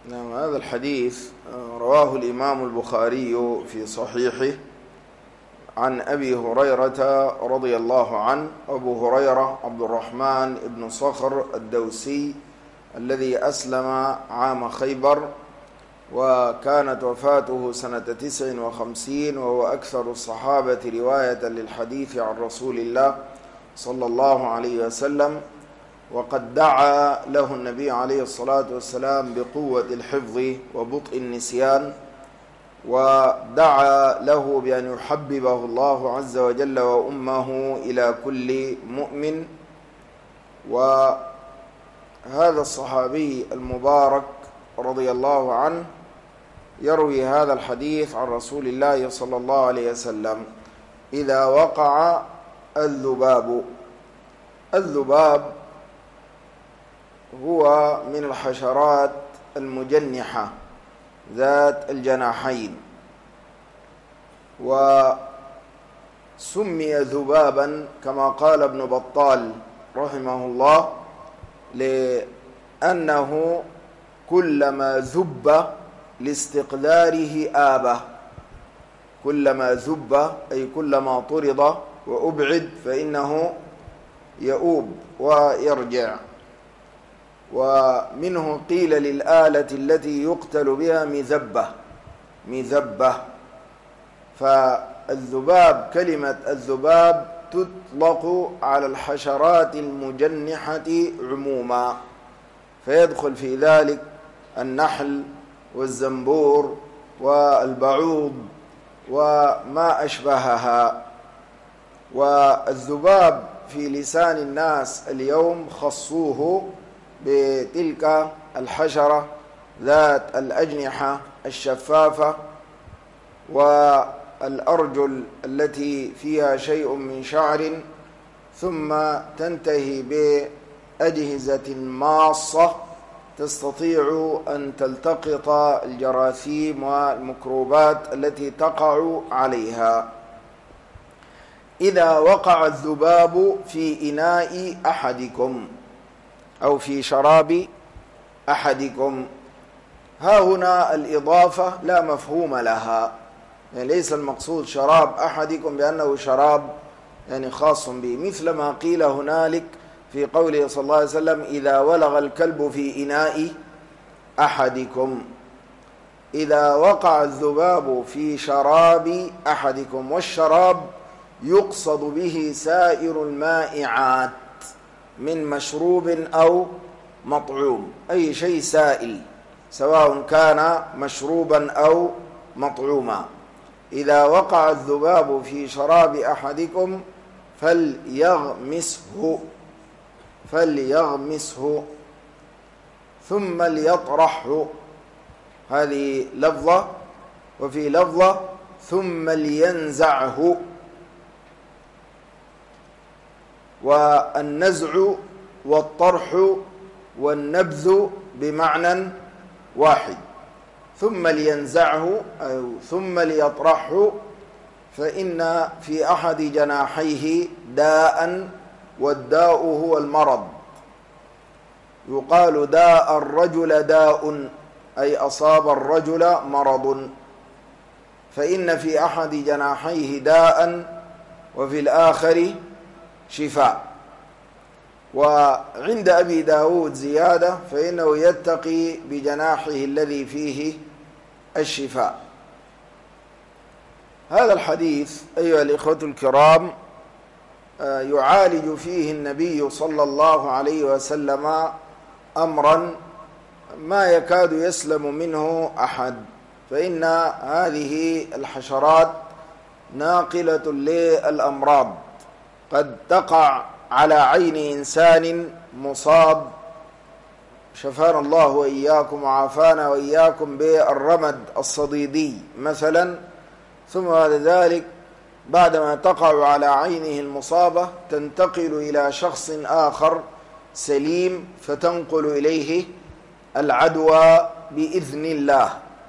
نعم، هذا الحديث رواه الإمام البخاري في صحيحه عن أبي هريرة رضي الله عنه. أبو هريرة عبد الرحمن بن صخر الدوسي الذي أسلم عام خيبر، وكانت وفاته سنة 59، وهو أكثر الصحابة رواية للحديث عن رسول الله صلى الله عليه وسلم. وقد دعا له النبي عليه الصلاة والسلام بقوة الحفظ وبطء النسيان، ودعا له بأن يحببه الله عز وجل وأمه إلى كل مؤمن. وهذا الصحابي المبارك رضي الله عنه يروي هذا الحديث عن رسول الله صلى الله عليه وسلم: إذا وقع الذباب هو من الحشرات المجنحة ذات الجناحين، وسمي ذبابا كما قال ابن بطال رحمه الله لأنه كلما ذب لاستقداره آبه. كلما ذب أي كلما طرد وأبعد فإنه يؤوب ويرجع. ومنه قيل للآلة التي يقتل بها مذبة. فالذباب، كلمة الذباب تطلق على الحشرات المجنحة عموما، فيدخل في ذلك النحل والزنبور والبعوض وما أشبهها. والذباب في لسان الناس اليوم خصوه بتلك الحشرة ذات الأجنحة الشفافة والأرجل التي فيها شيء من شعر، ثم تنتهي بأجهزة ماصة تستطيع أن تلتقط الجراثيم والميكروبات التي تقع عليها. إذا وقع الذباب في إناء أحدكم أو في شراب أحدكم، ها هنا الإضافة لا مفهوم لها، يعني ليس المقصود شراب أحدكم بأنه شراب يعني خاص به، مثل ما قيل هنالك في قوله صلى الله عليه وسلم: إذا ولغ الكلب في إناء أحدكم. إذا وقع الذباب في شراب أحدكم، والشراب يقصد به سائر المائعات من مشروب أو مطعوم، أي شيء سائل سواء كان مشروبا أو مطعوما. إذا وقع الذباب في شراب أحدكم فليغمسه ثم ليطرحه، هذه لفظة. وفي لفظة ثم لينزعه. والنزع والطرح والنبذ بمعنى واحد. ثم لينزعه أو ثم ليطرحه، فإن في أحد جناحيه داء، والداء هو المرض. يقال داء الرجل داء، أي أصاب الرجل مرض، فإن في أحد جناحيه داء وفي الآخر شفاء. وعند أبي داود زيادة، فإنه يتقي بجناحه الذي فيه الشفاء. هذا الحديث أيها الإخوة الكرام يعالج فيه النبي صلى الله عليه وسلم أمرا ما يكاد يسلم منه أحد، فإن هذه الحشرات ناقلة للأمراض، قد تقع على عين إنسان مصاب، شفانا الله وإياكم وعافانا وإياكم بالرمد الصديدي مثلا، ثم بعد ذلك بعدما تقع على عينه المصابة تنتقل إلى شخص آخر سليم، فتنقل إليه العدوى بإذن الله.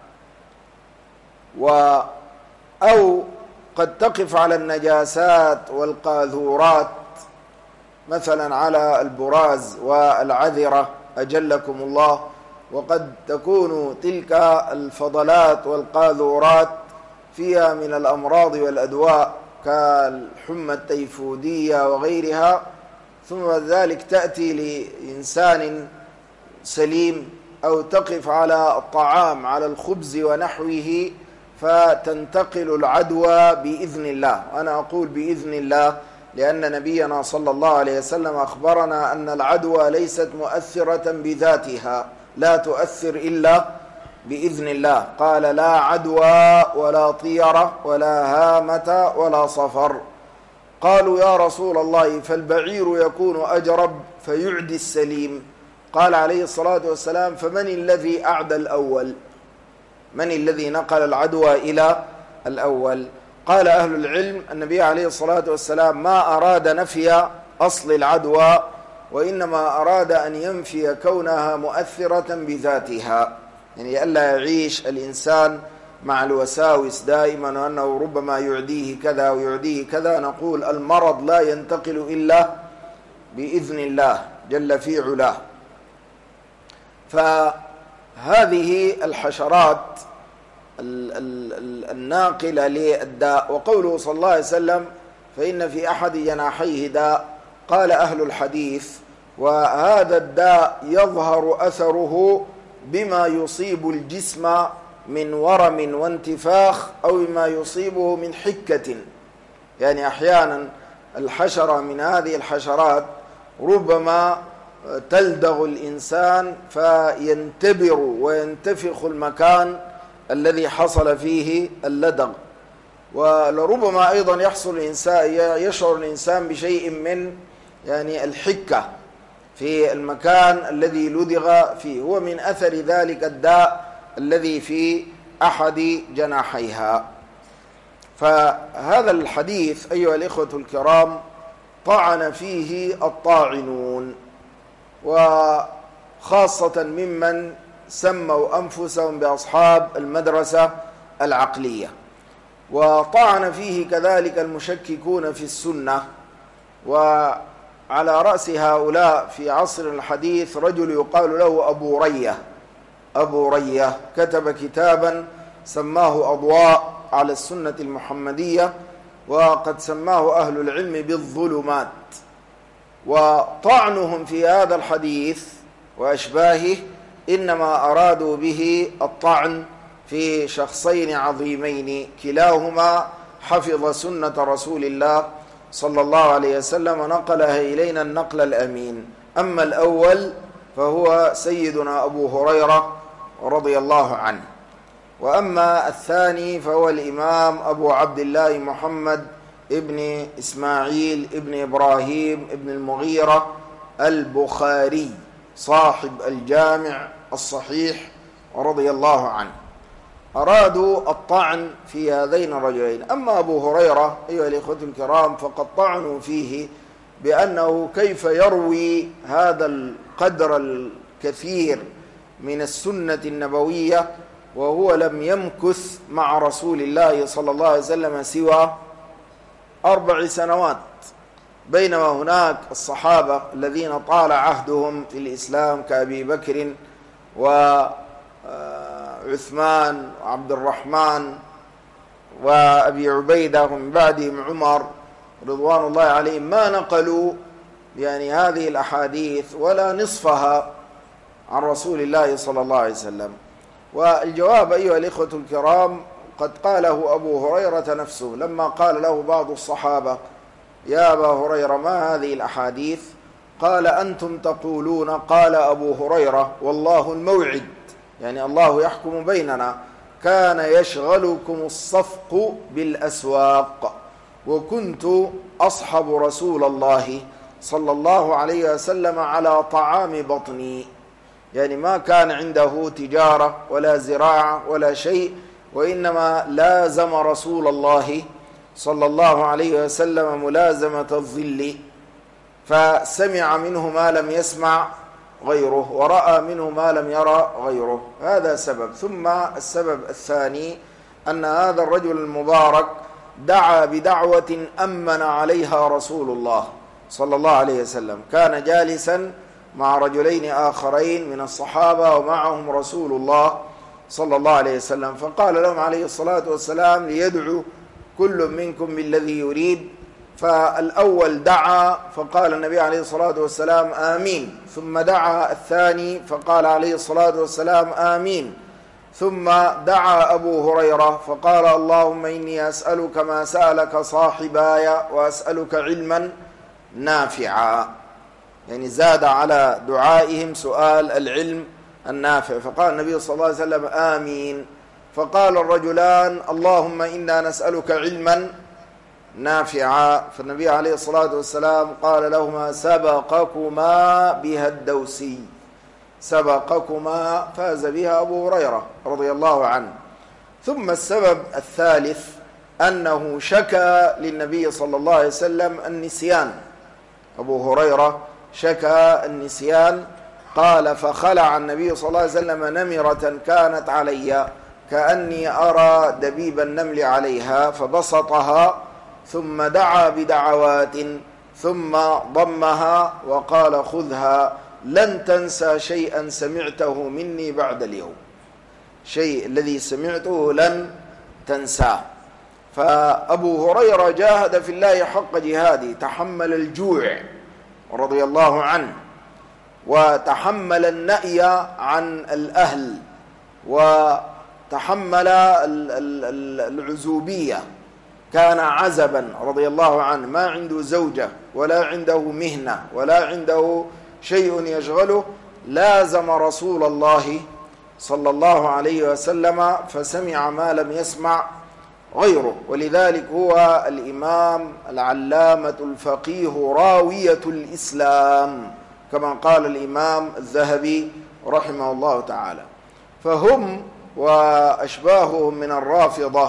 أو قد تقف على النجاسات والقاذورات، مثلا على البراز والعذرة أجلكم الله، وقد تكون تلك الفضلات والقاذورات فيها من الأمراض والأدواء كالحمى التيفودية وغيرها، ثم ذلك تأتي لإنسان سليم أو تقف على الطعام على الخبز ونحوه فتنتقل العدوى بإذن الله. وأنا أقول بإذن الله لأن نبينا صلى الله عليه وسلم أخبرنا أن العدوى ليست مؤثرة بذاتها، لا تؤثر إلا بإذن الله. قال لا عدوى ولا طيرة ولا هامة ولا صفر. قالوا يا رسول الله فالبعير يكون أجرب فيعدي السليم. قال عليه الصلاة والسلام فمن الذي أعدى الأول؟ من الذي نقل العدوى إلى الأول؟ قال أهل العلم النبي عليه الصلاة والسلام ما أراد نفي أصل العدوى، وإنما أراد أن ينفي كونها مؤثرة بذاتها، يعني ألا يعيش الإنسان مع الوساوس دائما وأنه ربما يعديه كذا ويعديه كذا. نقول المرض لا ينتقل إلا بإذن الله جل في علاه. فهذه الحشرات الناقلة للداء. وقوله صلى الله عليه وسلم فإن في أحد جناحيه داء، قال أهل الحديث وهذا الداء يظهر أثره بما يصيب الجسم من ورم وانتفاخ أو ما يصيبه من حكة. يعني أحيانا الحشرة من هذه الحشرات ربما تلدغ الإنسان فينتبر وينتفخ المكان الذي حصل فيه اللدغ. ولربما أيضا يشعر الإنسان بشيء من يعني الحكة في المكان الذي لدغ فيه، هو من أثر ذلك الداء الذي في أحد جناحيها. فهذا الحديث أيها الإخوة الكرام طعن فيه الطاعنون، وخاصة ممن سموا أنفسهم بأصحاب المدرسة العقلية، وطعن فيه كذلك المشككون في السنة. وعلى رأس هؤلاء في عصر الحديث رجل يقال له أبو رية كتب كتابا سماه أضواء على السنة المحمدية، وقد سماه أهل العلم بالظلمات. وطعنهم في هذا الحديث وأشباهه إنما أرادوا به الطعن في شخصين عظيمين كلاهما حفظ سنة رسول الله صلى الله عليه وسلم ونقلها إلينا النقل الأمين. أما الأول فهو سيدنا أبو هريرة رضي الله عنه، وأما الثاني فهو الإمام أبو عبد الله محمد ابن إسماعيل ابن إبراهيم ابن المغيرة البخاري صاحب الجامع الصحيح رضي الله عنه. أرادوا الطعن في هذين الرجلين. أما أبو هريرة أيها الإخوة الكرام فقد طعنوا فيه بأنه كيف يروي هذا القدر الكثير من السنة النبوية وهو لم يمكث مع رسول الله صلى الله عليه وسلم سوى 4 سنوات، بينما هناك الصحابة الذين طال عهدهم في الإسلام كأبي بكر وعثمان وعبد الرحمن وأبي عبيدة ومن بعدهم عمر رضوان الله عليهم ما نقلوا يعني هذه الأحاديث ولا نصفها عن رسول الله صلى الله عليه وسلم. والجواب أيها الإخوة الكرام قد قاله أبو هريرة نفسه لما قال له بعض الصحابة يا أبا هريرة ما هذه الأحاديث؟ قال أنتم تقولون. قال أبو هريرة والله الموعد، يعني الله يحكم بيننا، كان يشغلكم الصفق بالأسواق وكنت أصحب رسول الله صلى الله عليه وسلم على طعام بطني، يعني ما كان عنده تجارة ولا زراعة ولا شيء، وإنما لازم رسول الله صلى الله عليه وسلم ملازمة الظل، فسمع منه ما لم يسمع غيره ورأى منه ما لم يرى غيره. هذا سبب. ثم السبب الثاني أن هذا الرجل المبارك دعا بدعوة أمن عليها رسول الله صلى الله عليه وسلم، كان جالسا مع رجلين آخرين من الصحابة ومعهم رسول الله صلى الله عليه وسلم، فقال لهم عليه الصلاة والسلام ليدعو كل منكم بالذي يريد. فالأول دعا فقال النبي عليه الصلاة والسلام آمين، ثم دعا الثاني فقال عليه الصلاة والسلام آمين، ثم دعا أبو هريرة فقال اللهم إني أسألك ما سألك صاحباي وأسألك علما نافعا، يعني زاد على دعائهم سؤال العلم النافع. فقال النبي صلى الله عليه وسلم آمين، فقال الرجلان اللهم إنا نسألك علما نافعا، فالنبي عليه الصلاة والسلام قال لهما سبقكما بها الدوسي، سبقكما، فاز بها أبو هريرة رضي الله عنه. ثم السبب الثالث أنه شكى للنبي صلى الله عليه وسلم النسيان، أبو هريرة شكى النسيان، قال فخلع النبي صلى الله عليه وسلم نمرة كانت علي كأني أرى دبيب النمل عليها فبسطها، ثم دعا بدعوات ثم ضمها وقال خذها لن تنسى شيئا سمعته مني بعد اليوم، شيء الذي سمعته لن تنساه. فأبو هريرة جاهد في الله حق جهاده، تحمل الجوع رضي الله عنه، وتحمل النأي عن الأهل، وتحمل العزوبية، كان عزبا رضي الله عنه، ما عنده زوجة ولا عنده مهنة ولا عنده شيء يشغله، لازم رسول الله صلى الله عليه وسلم فسمع ما لم يسمع غيره. ولذلك هو الإمام العلامة الفقيه راوية الإسلام كما قال الإمام الذهبي رحمه الله تعالى. فهم وأشباههم من الرافضة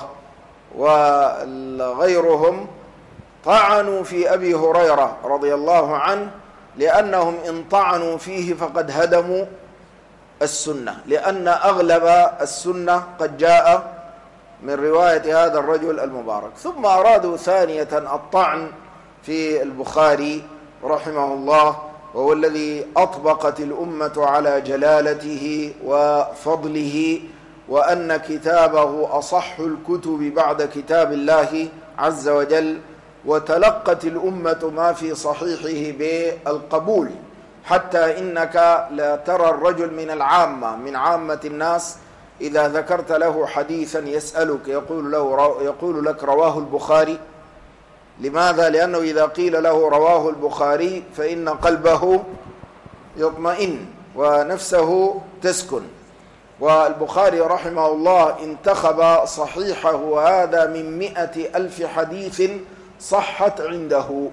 وغيرهم طعنوا في أبي هريرة رضي الله عنه، لأنهم إن طعنوا فيه فقد هدموا السنة، لأن أغلب السنة قد جاء من رواية هذا الرجل المبارك. ثم أرادوا ثانية الطعن في البخاري رحمه الله، وهو الذي أطبقت الأمة على جلالته وفضله، وأن كتابه أصح الكتب بعد كتاب الله عز وجل، وتلقت الأمة ما في صحيحه بالقبول، حتى إنك لا ترى الرجل من العامة، من عامة الناس، إذا ذكرت له حديثا يسألك يقول لك رواه البخاري. لماذا؟ لأنه إذا قيل له رواه البخاري فإن قلبه يطمئن ونفسه تسكن. والبخاري رحمه الله انتخب صحيحه هذا من 100,000 حديث صحت عنده.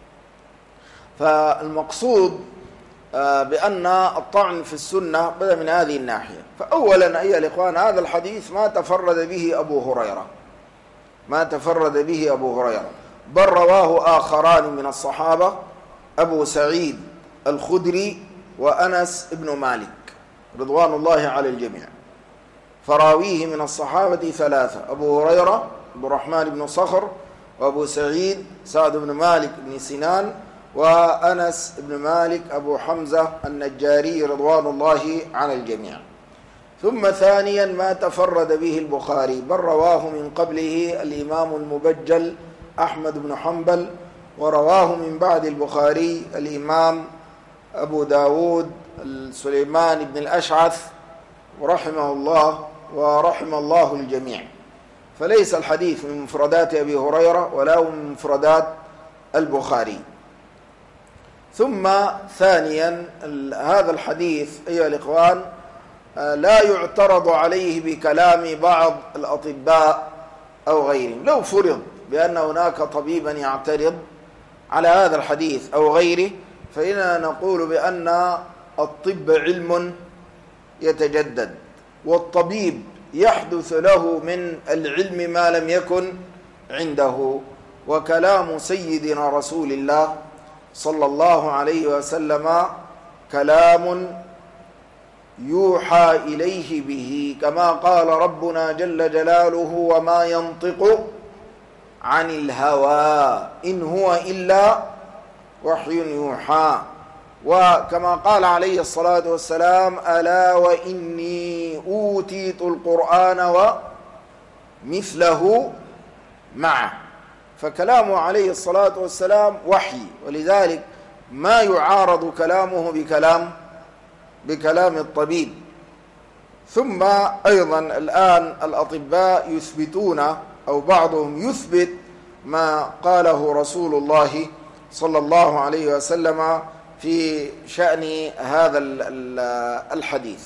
فالمقصود بأن الطعن في السنة بدأ من هذه الناحية. فأولا أيها الإخوان، هذا الحديث ما تفرد به أبو هريرة، ما تفرد به أبو هريرة، بل رواه آخران من الصحابة، أبو سعيد الخدري وأنس بن مالك رضوان الله على الجميع. فراويه من الصحابة ثلاثة: أبو هريرة عبد الرحمن بن صخر، وأبو سعيد سعد بن مالك بن سنان، وأنس بن مالك أبو حمزة النجاري رضوان الله على الجميع. ثم ثانيا ما تفرد به البخاري، بل رواه من قبله الإمام المبجل أحمد بن حنبل، ورواه من بعد البخاري الإمام أبو داود سليمان بن الأشعث رحمه الله ورحم الله الجميع. فليس الحديث من مفردات أبي هريرة ولا من مفردات البخاري. ثم ثانيا هذا الحديث أيها الإخوان لا يعترض عليه بكلام بعض الأطباء أو غيرهم. لو فرض بأن هناك طبيبا يعترض على هذا الحديث أو غيره، فإننا نقول بأن الطب علم يتجدد، والطبيب يحدث له من العلم ما لم يكن عنده. وكلام سيدنا رسول الله صلى الله عليه وسلم كلام يوحى إليه به، كما قال ربنا جل جلاله: وما ينطق عن الهوى إن هو إلا وحي يوحى. وكما قال عليه الصلاة والسلام: ألا وإني أوتيت القرآن ومثله معه. فكلامه عليه الصلاة والسلام وحي، ولذلك ما يعارض كلامه بكلام الطبيب. ثم أيضا الآن الأطباء يثبتون، أو بعضهم يثبت ما قاله رسول الله صلى الله عليه وسلم في شأن هذا الحديث.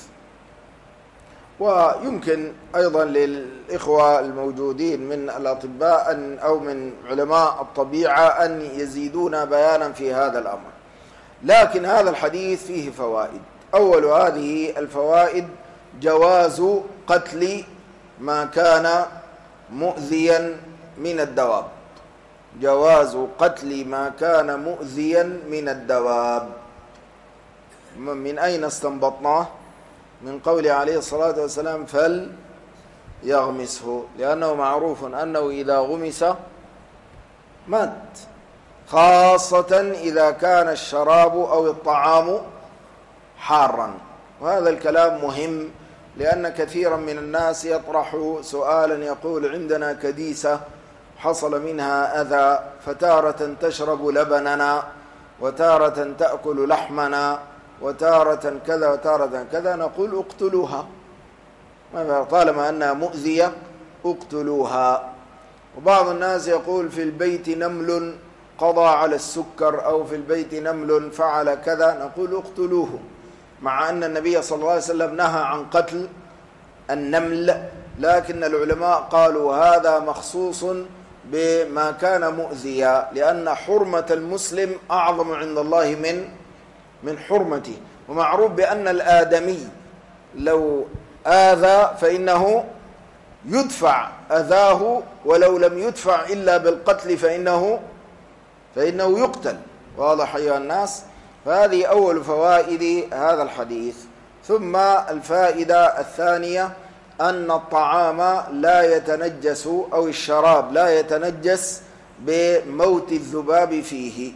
ويمكن أيضا للإخوة الموجودين من الأطباء أو من علماء الطبيعة أن يزيدون بيانا في هذا الأمر. لكن هذا الحديث فيه فوائد. أول هذه الفوائد جواز قتل ما كان مؤذيا من الدواب. جواز قتل ما كان مؤذيا من الدواب. من أين استنبطناه؟ من قوله عليه الصلاة والسلام: فليغمسه، لأنه معروف أنه إذا غمس مات، خاصة إذا كان الشراب أو الطعام حارا. وهذا الكلام مهم، لأن كثيرا من الناس يطرح سؤالا يقول: عندنا كديسة حصل منها أذى، فتارة تشرب لبننا، وتارة تأكل لحمنا، وتارة كذا وتارة كذا. نقول: اقتلوها، طالما أنها مؤذية اقتلوها. وبعض الناس يقول: في البيت نمل قضى على السكر، أو في البيت نمل فعل كذا. نقول: اقتلوه، مع أن النبي صلى الله عليه وسلم نهى عن قتل النمل، لكن العلماء قالوا هذا مخصوص بما كان مؤذيا، لأن حرمة المسلم أعظم عند الله من حرمته. ومعروف بأن الآدمي لو آذى فإنه يدفع أذاه، ولو لم يدفع إلا بالقتل فإنه يقتل. واضح أيها الناس؟ فهذه أول فوائد هذا الحديث. ثم الفائدة الثانية أن الطعام لا يتنجس، أو الشراب لا يتنجس بموت الذباب فيه.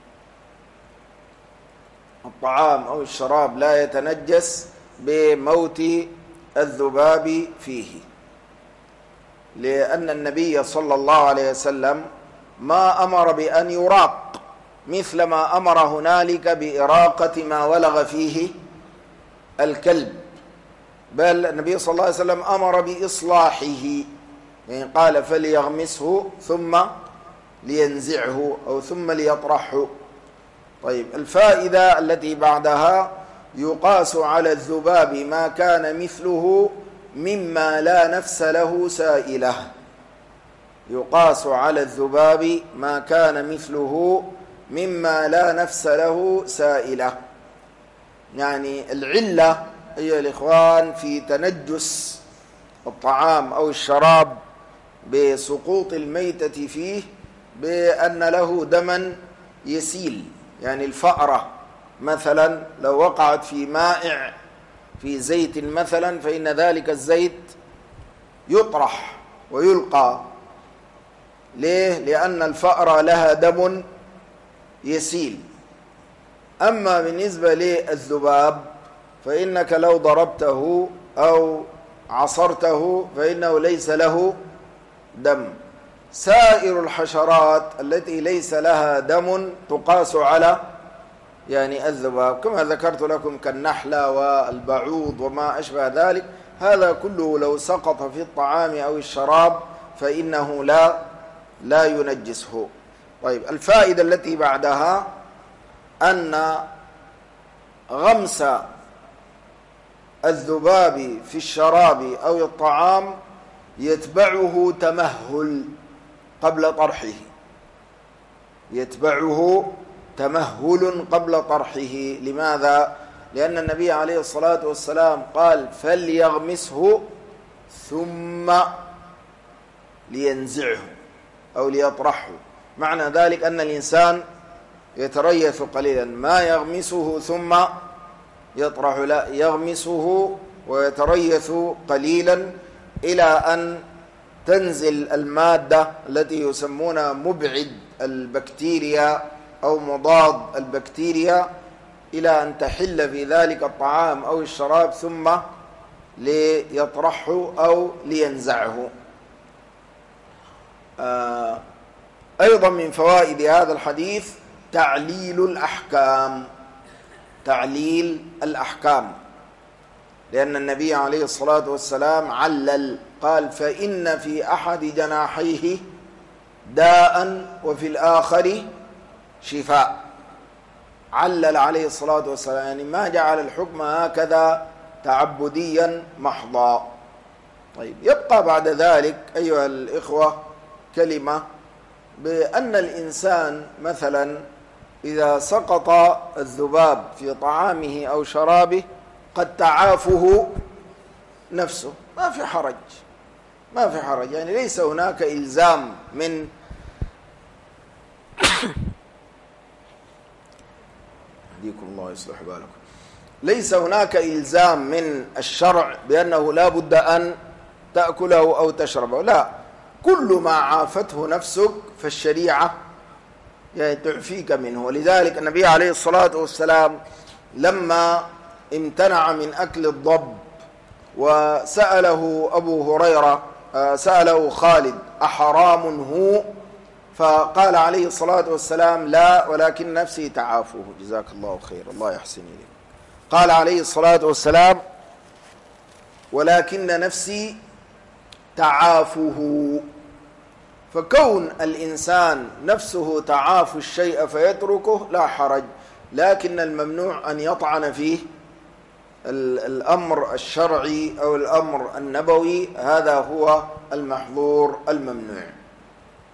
الطعام أو الشراب لا يتنجس بموت الذباب فيه، لأن النبي صلى الله عليه وسلم ما أمر بأن يراق، مثل ما أمر هنالك بإراقة ما ولغ فيه الكلب، بل النبي صلى الله عليه وسلم أمر بإصلاحه، يعني قال: فليغمسه ثم لينزعه، أو ثم ليطرحه. طيب، الفائدة التي بعدها: يقاس على الذباب ما كان مثله مما لا نفس له سائلة. يقاس على الذباب ما كان مثله مما لا نفس له سائلة. يعني العلة أيها الإخوان في تنجس الطعام أو الشراب بسقوط الميتة فيه بأن له دما يسيل. يعني الفأرة مثلا لو وقعت في مائع في زيت مثلا، فإن ذلك الزيت يطرح ويلقى. ليه؟ لأن الفأرة لها دم يسيل. أما بالنسبة للذباب فإنك لو ضربته أو عصرته فإنه ليس له دم. سائر الحشرات التي ليس لها دم تقاس على الذباب، كما ذكرت لكم كالنحلة والبعوض وما أشبه ذلك. هذا كله لو سقط في الطعام أو الشراب فإنه لا ينجسه. طيب، الفائدة التي بعدها أن غمس الذباب في الشراب أو الطعام يتبعه تمهل قبل طرحه، يتبعه تمهل قبل طرحه. لماذا؟ لأن النبي عليه الصلاة والسلام قال: فليغمسه ثم لينزعه أو ليطرحه. معنى ذلك أن الإنسان يتريث قليلا، ما يغمسه ثم يطرح، لا، يغمسه ويتريث قليلا إلى أن تنزل المادة التي يسمونها مبعد البكتيريا أو مضاد البكتيريا إلى أن تحل في ذلك الطعام أو الشراب ثم ليطرحه أو لينزعه. أيضا من فوائد هذا الحديث تعليل الأحكام، لأن النبي عليه الصلاة والسلام علل، قال: فإن في أحد جناحيه داء وفي الآخر شفاء. علل عليه الصلاة والسلام، يعني ما جعل الحكم هكذا تعبديا محضا. طيب، يبقى بعد ذلك أيها الإخوة كلمة بأن الإنسان مثلا إذا سقط الذباب في طعامه أو شرابه قد تعافه نفسه، ما في حرج، يعني ليس هناك إلزام من يهديكم الله يصلح بالكم، ليس هناك إلزام من الشرع بأنه لا بد أن تأكله أو تشربه، لا، كل ما عافته نفسك فالشريعة يعني تعفيك منه. ولذلك النبي عليه الصلاة والسلام لما امتنع من أكل الضب وسأله أبو هريرة، سأله خالد: أحرام هو؟ فقال عليه الصلاة والسلام: لا، ولكن نفسي تعافه. جزاك الله خير، الله يحسن إليك. قال عليه الصلاة والسلام: ولكن نفسي تعافه. فكون الإنسان نفسه تعاف الشيء فيتركه لا حرج، لكن الممنوع أن يطعن فيه الأمر الشرعي أو الأمر النبوي، هذا هو المحظور الممنوع.